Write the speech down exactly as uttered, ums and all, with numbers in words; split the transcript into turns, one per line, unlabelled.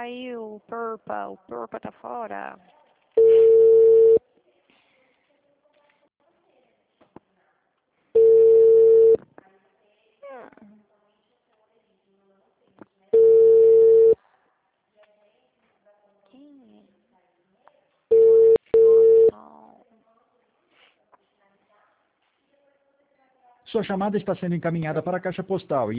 Saiu, Purpa, o Purpa tá fora. Quem é?
Sua chamada está sendo encaminhada para a caixa postal.